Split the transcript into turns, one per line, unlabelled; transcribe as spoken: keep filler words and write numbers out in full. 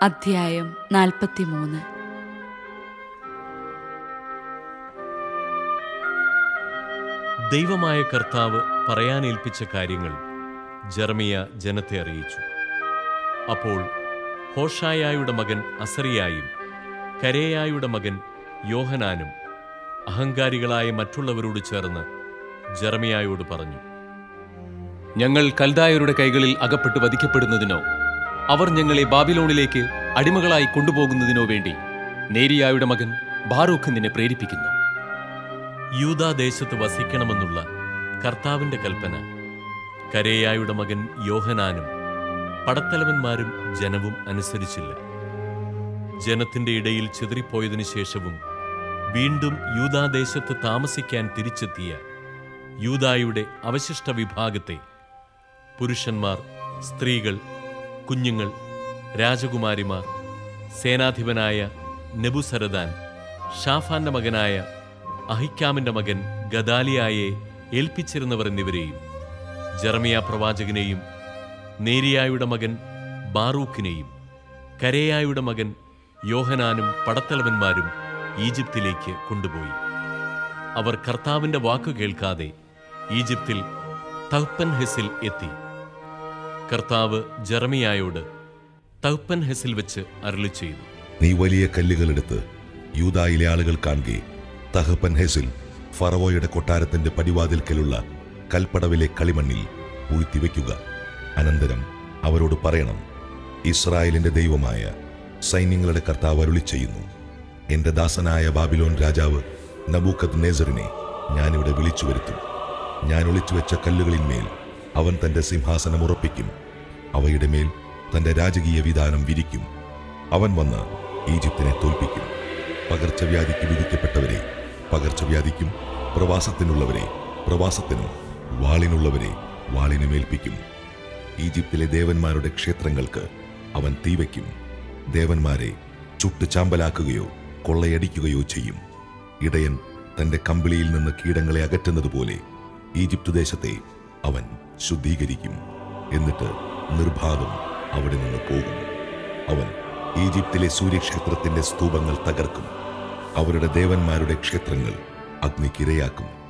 അധ്യായം നാൽപ്പത്തിമൂന്ന്.
ദൈവമായ കർത്താവ് പറയാനേൽപ്പിച്ച കാര്യങ്ങൾ ജെറമിയ ജനത്തെ അറിയിച്ചു. അപ്പോൾ ഹോഷായായുടെ മകൻ അസറിയായും കരേയായുടെ മകൻ യോഹനാനും അഹങ്കാരികളായ മറ്റുള്ളവരോട് ചേർന്ന് ജെറമിയായോട് പറഞ്ഞു:
ഞങ്ങൾ കൽദായരുടെ കൈകളിൽ അകപ്പെട്ട് വധിക്കപ്പെടുന്നതിനോ അവർ ഞങ്ങളെ ബാബിലോണിലേക്ക് അടിമകളായി കൊണ്ടുപോകുന്നതിനോ വേണ്ടി നേരിയായുടെ മകൻ ബാറൂഖ് നിന്നെ പ്രേരിപ്പിക്കുന്നു.
യൂദാദേശത്ത് വസിക്കണമെന്നുള്ള കർത്താവിന്റെ കൽപ്പന കരേയായുടെ മകൻ യോഹനാനും പടത്തലവന്മാരും ജനവും അനുസരിച്ചില്ല. ജനത്തിന്റെ ഇടയിൽ ചിതറിപ്പോയതിനു ശേഷവും വീണ്ടും യൂദാദേശത്ത് താമസിക്കാൻ തിരിച്ചെത്തിയ യൂദായുടെ അവശിഷ്ട വിഭാഗത്തെ, പുരുഷന്മാർ, സ്ത്രീകൾ, കുഞ്ഞുങ്ങൾ, രാജകുമാരിമാർ, സേനാധിപനായ നെബുസരദാൻ, ഷാഫാന്റെ മകനായ അഹിക്കാമിന്റെ മകൻ ഗദാലിയായെ ഏൽപ്പിച്ചിരുന്നവർ എന്നിവരെയും ജെറമിയ പ്രവാചകനെയും നേരിയായുടെ മകൻ ബാറൂഖിനെയും കരേയായുടെ മകൻ യോഹനാനും പടത്തലവന്മാരും ഈജിപ്തിലേക്ക് കൊണ്ടുപോയി. അവർ കർത്താവിന്റെ വാക്കു കേൾക്കാതെ ഈജിപ്തിൽ തഹ്പൻഹെസിൽ എത്തി. കർത്താവ് ജെറമിയായോട് തഹ്പൻഹെസിൽ വെച്ച് അരുളിച്ചെയ്തു:
നീ വലിയ കല്ലുകളെടുത്ത് യൂദായിലെ ആളുകൾ കാണുകെ തഹ്പൻഹെസിൽ ഫറവോയുടെ കൊട്ടാരത്തിന്റെ പടിവാതിൽക്കലുള്ള കൽപ്പടവിലെ കളിമണ്ണിൽ പൂഴ്ത്തിവെക്കുക. അനന്തരം അവരോട് പറയണം: ഇസ്രായേലിന്റെ ദൈവമായ സൈന്യങ്ങളുടെ കർത്താവ് അരുളിച്ചെയ്യുന്നു, എന്റെ ദാസനായ ബാബിലോൺ രാജാവ് നബൂഖദ്നേസറിനെ ഞാനിവിടെ വിളിച്ചു വരുത്തും. ഞാൻ ഒളിച്ചുവെച്ച കല്ലുകളിന്മേൽ അവൻ തന്റെ സിംഹാസനം ഉറപ്പിക്കും. അവയുടെ മേൽ തന്റെ രാജകീയ വിധാനം വിരിക്കും. അവൻ വന്ന് ഈജിപ്തിനെ തോൽപ്പിക്കും. പകർച്ചവ്യാധിക്ക് വിധിക്കപ്പെട്ടവരെ പകർച്ചവ്യാധിക്കും, പ്രവാസത്തിനുള്ളവരെ പ്രവാസത്തിനും, വാളിനുള്ളവരെ വാളിനുമേൽപ്പിക്കും. ഈജിപ്തിലെ ദേവന്മാരുടെ ക്ഷേത്രങ്ങൾക്ക് അവൻ തീവയ്ക്കും. ദേവന്മാരെ ചുട്ട് ചാമ്പലാക്കുകയോ കൊള്ളയടിക്കുകയോ ചെയ്യും. ഇടയൻ തന്റെ കമ്പിളിയിൽ നിന്ന് കീടങ്ങളെ അകറ്റുന്നതുപോലെ ഈജിപ്ത് ദേശത്തെ അവൻ ശുദ്ധീകരിക്കും. എന്നിട്ട് നിർബാധം അവിടെ നിന്ന് പോകും. അവൻ ഈജിപ്തിലെ സൂര്യക്ഷേത്രത്തിന്റെ സ്തൂപങ്ങൾ തകർക്കും. അവരുടെ ദേവന്മാരുടെ ക്ഷേത്രങ്ങൾ അഗ്നിക്കിരയാക്കും.